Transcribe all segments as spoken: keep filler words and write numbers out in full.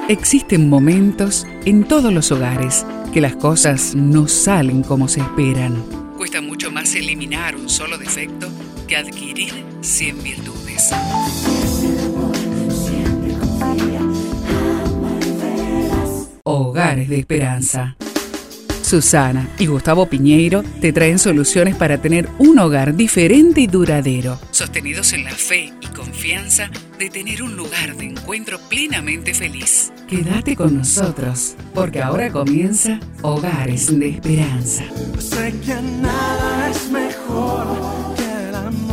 Existen momentos en todos los hogares que las cosas no salen como se esperan. Cuesta mucho más eliminar un solo defecto que adquirir cien virtudes. Hogares de Esperanza. Susana y Gustavo Piñeiro te traen soluciones para tener un hogar diferente y duradero, sostenidos en la fe y confianza de tener un lugar de encuentro plenamente feliz. Quédate con nosotros, porque ahora comienza Hogares de Esperanza. Sé que nada es mejor que el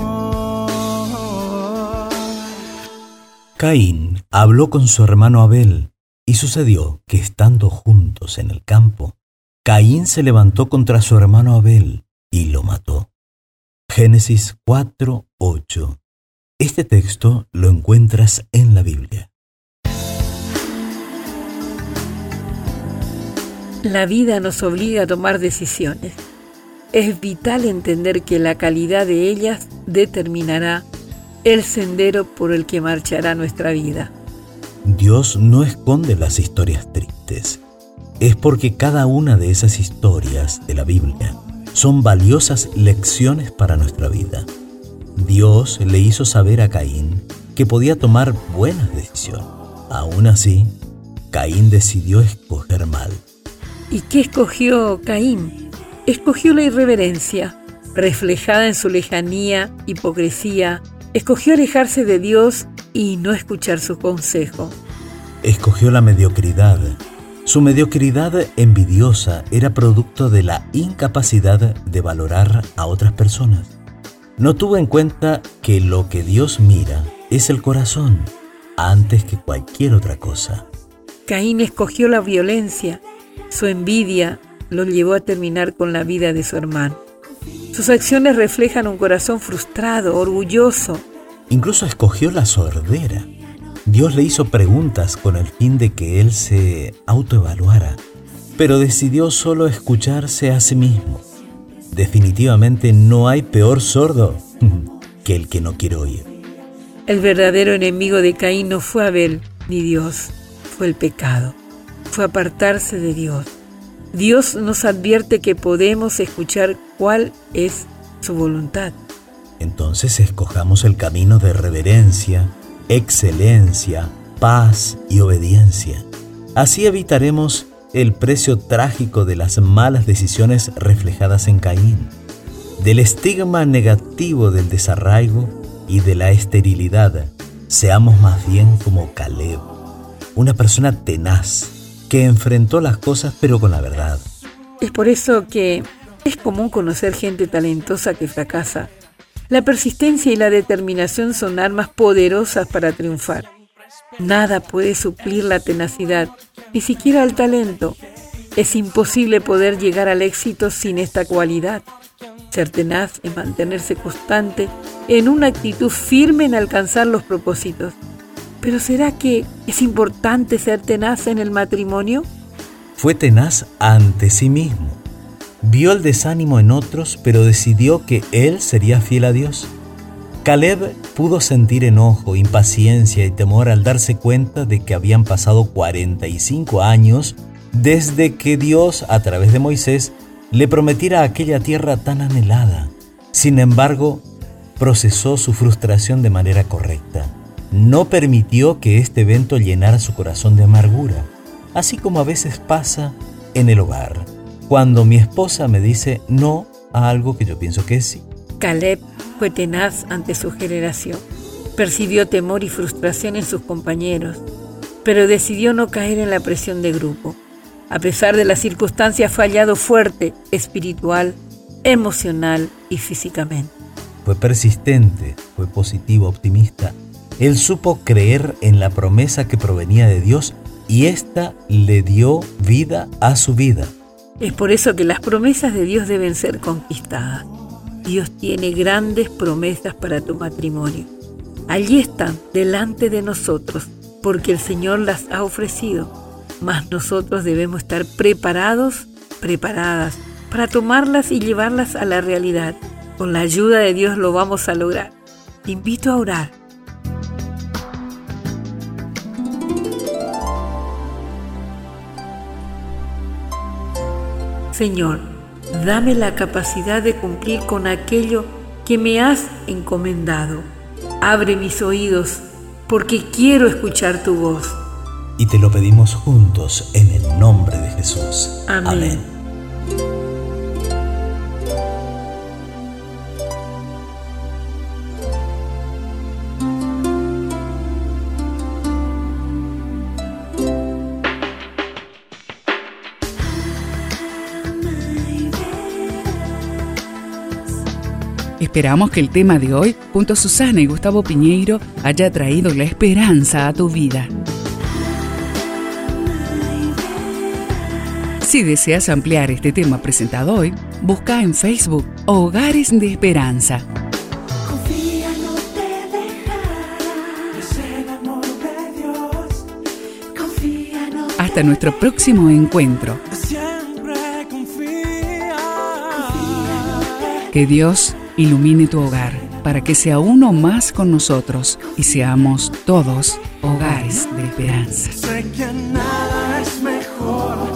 amor. Caín habló con su hermano Abel, y sucedió que estando juntos en el campo, Caín se levantó contra su hermano Abel y lo mató. Génesis cuatro ocho. Este texto lo encuentras en la Biblia. La vida nos obliga a tomar decisiones. Es vital entender que la calidad de ellas determinará el sendero por el que marchará nuestra vida. Dios no esconde las historias tristes. Es porque cada una de esas historias de la Biblia son valiosas lecciones para nuestra vida. Dios le hizo saber a Caín que podía tomar buenas decisiones. Aún así, Caín decidió escoger mal. ¿Y qué escogió Caín? Escogió la irreverencia, reflejada en su lejanía, hipocresía. Escogió alejarse de Dios y no escuchar su consejo. Escogió la mediocridad. Su mediocridad envidiosa era producto de la incapacidad de valorar a otras personas. No tuvo en cuenta que lo que Dios mira es el corazón antes que cualquier otra cosa. Caín escogió la violencia. Su envidia lo llevó a terminar con la vida de su hermano. Sus acciones reflejan un corazón frustrado, orgulloso. Incluso escogió la sordera. Dios le hizo preguntas con el fin de que él se autoevaluara, pero decidió solo escucharse a sí mismo. Definitivamente no hay peor sordo que el que no quiere oír. El verdadero enemigo de Caín no fue Abel ni Dios, fue el pecado, fue apartarse de Dios. Dios nos advierte que podemos escuchar cuál es su voluntad. Entonces escojamos el camino de reverencia, excelencia, paz y obediencia. Así evitaremos el precio trágico de las malas decisiones reflejadas en Caín, del estigma negativo del desarraigo y de la esterilidad. Seamos más bien como Caleb, una persona tenaz que enfrentó las cosas pero con la verdad. Es por eso que es común conocer gente talentosa que fracasa. La persistencia y la determinación son armas poderosas para triunfar. Nada puede suplir la tenacidad, ni siquiera el talento. Es imposible poder llegar al éxito sin esta cualidad. Ser tenaz es mantenerse constante en una actitud firme en alcanzar los propósitos. ¿Pero será que es importante ser tenaz en el matrimonio? Fue tenaz ante sí mismo. Vio el desánimo en otros, pero decidió que él sería fiel a Dios. Caleb pudo sentir enojo, impaciencia y temor al darse cuenta de que habían pasado cuarenta y cinco años desde que Dios, a través de Moisés, le prometiera aquella tierra tan anhelada. Sin embargo, procesó su frustración de manera correcta. No permitió que este evento llenara su corazón de amargura, así como a veces pasa en el hogar, cuando mi esposa me dice no a algo que yo pienso que es sí. Caleb fue tenaz ante su generación. Percibió temor y frustración en sus compañeros, pero decidió no caer en la presión de grupo. A pesar de las circunstancias, fue hallado fuerte, espiritual, emocional y físicamente. Fue persistente, fue positivo, optimista. Él supo creer en la promesa que provenía de Dios y ésta le dio vida a su vida. Es por eso que las promesas de Dios deben ser conquistadas. Dios tiene grandes promesas para tu matrimonio. Allí están, delante de nosotros, porque el Señor las ha ofrecido. Mas nosotros debemos estar preparados, preparadas, para tomarlas y llevarlas a la realidad. Con la ayuda de Dios lo vamos a lograr. Te invito a orar. Señor, dame la capacidad de cumplir con aquello que me has encomendado. Abre mis oídos, porque quiero escuchar tu voz. Y te lo pedimos juntos en el nombre de Jesús. Amén. Amén. Esperamos que el tema de hoy, junto a Susana y Gustavo Piñeiro, haya traído la esperanza a tu vida. Si deseas ampliar este tema presentado hoy, busca en Facebook Hogares de Esperanza. Confía, no te dejará. Es el amor de Dios. Confía, no te Hasta nuestro próximo encuentro. siempre confía. Que Dios ilumine tu hogar para que sea uno más con nosotros y seamos todos hogares de esperanza. Sé que nada es mejor.